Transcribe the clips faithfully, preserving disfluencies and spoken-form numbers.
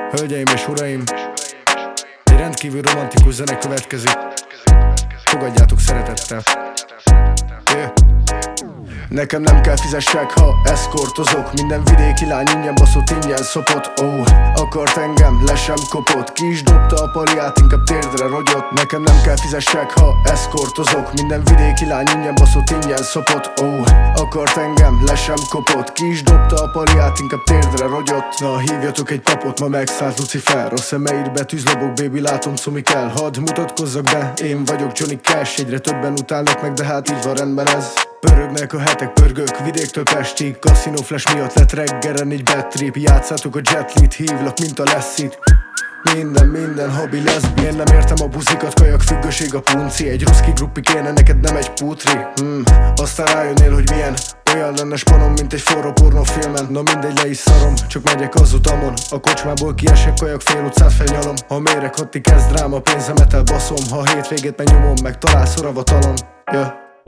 Hölgyeim és uraim, egy rendkívül romantikus zene következik. Fogadjátok szeretettel. Yeah. Nekem nem kell fizessek, ha eszkortozok. Minden vidéki lány ingyen baszott, ingyen szopott. Ó, oh, akart engem, le sem kopott. Ki is dobta a pariát, inkább térdre rogyott. Nekem nem kell fizessek, ha eszkortozok. Minden vidéki lány ingyen baszott, ingyen szopott. Ó, oh, akart engem, le sem kopott. Ki is dobta a pariát, inkább térdre rogyott. Na, hívjatok egy papot, ma megszállt Lucifer. A szemeidbe tűzlobok, baby, látom, szomi kell. Hadd mutatkozzak be, én vagyok Johnny Cash. Egyre többen utálnak meg, de hát így van, rendben ez. Pörögnek a hetek, pörgök vidéktől Pestig. Casino flash miatt lett reggelen egy bad trip. Játszátok a Jetlit, hívlak mint a Lessit. Minden, minden hobby leszbi. Én nem értem a buzikat, kajak függőség a punci. Egy ruszki gruppi kéne, neked nem egy putri. hmm. Aztán rájönnél, hogy milyen. Olyan lenne spanom, mint egy forró pornófilmen. Na mindegy, le is szarom, csak megyek az utamon. A kocsmából kiesek, kajak fél utcát felnyalom. Ha mérek, hatti kezd dráma, pénzemet elbaszom. Ha a hétvégét megnyomom, meg találsz a ravatalon. Yeah.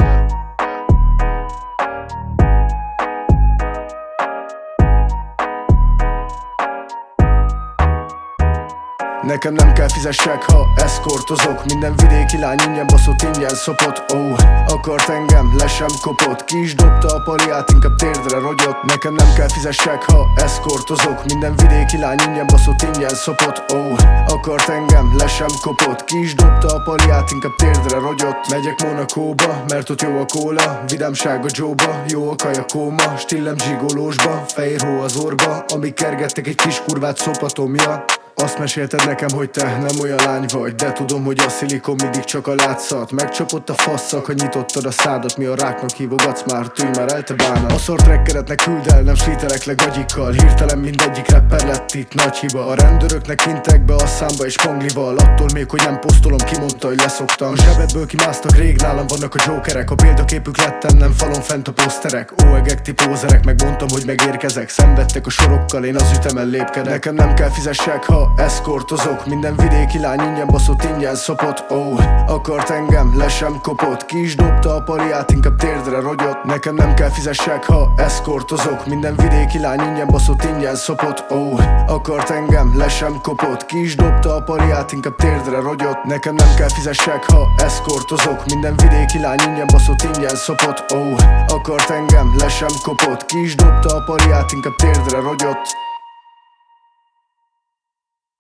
Nekem nem kell fizessek, ha eszkortozok. Minden vidéki lány ingyen baszott, ingyen szopott. Ó, oh, akart engem, le sem kopott. Ki is dobta a pariát, inkább térdre rogyott. Nekem nem kell fizessek, ha eszkortozok. Minden vidéki lány ingyen baszott, ingyen szopott. Ó, oh, akart engem, le sem kopott. Ki is dobta a pariát, inkább térdre rogyott. Megyek Monakóba, mert ott jó a kóla. Vidámság a Joe-ba, jó a kaja kóma. Stillem zsigolósba, fehér hó az orba. Amíg kergettek egy kis kurvát szopatomja. Azt mesélted nekem, hogy te nem olyan lány vagy. De tudom, hogy a szilikon mindig csak a látszat. Megcsapott a faszak, ha nyitottad a szádat. Mi a ráknak hívogatsz már, tűnj már el, te bánat. A szort rekkeretnek küld el, nem slítelek le gagyikkal. Hirtelen mindegyik rapper lett itt, nagy hiba. A rendőröknek intek be a számba és panglival. Attól még, hogy nem posztolom, kimondta, hogy leszoktam. A zsebedből kimásztak, rég nálam vannak a jokerek. A példaképük lettem, nem falon fent a poszterek. Óegek, ti pózerek, megmondtam, hogy megérkezek. Szenvedtek a sorokkal, én az ütemen lépkedek. Nekem nem kell fizessek, ha eszkortozok. Minden vidéki lány ingyen baszott, ingyen szopott. Ó, oh, akart engem, le sem kopott. Ki is dobta a pariát, inkább térdre rogyott. Nekem nem kell fizessek, ha eszkortozok. Minden vidéki lány ingyen baszott, ingyen szopott. Ó, oh, akart engem, le sem kopott. Ki is dobta a pariát, inkább térdre rogyott. Nekem nem kell fizessek, ha eszkortozok. Minden vidéki lány ingyen baszott, ingyen szopott. Ó, oh, akart engem, le sem kopott. Ki is dobta a pariát, inkább térdre rogyott.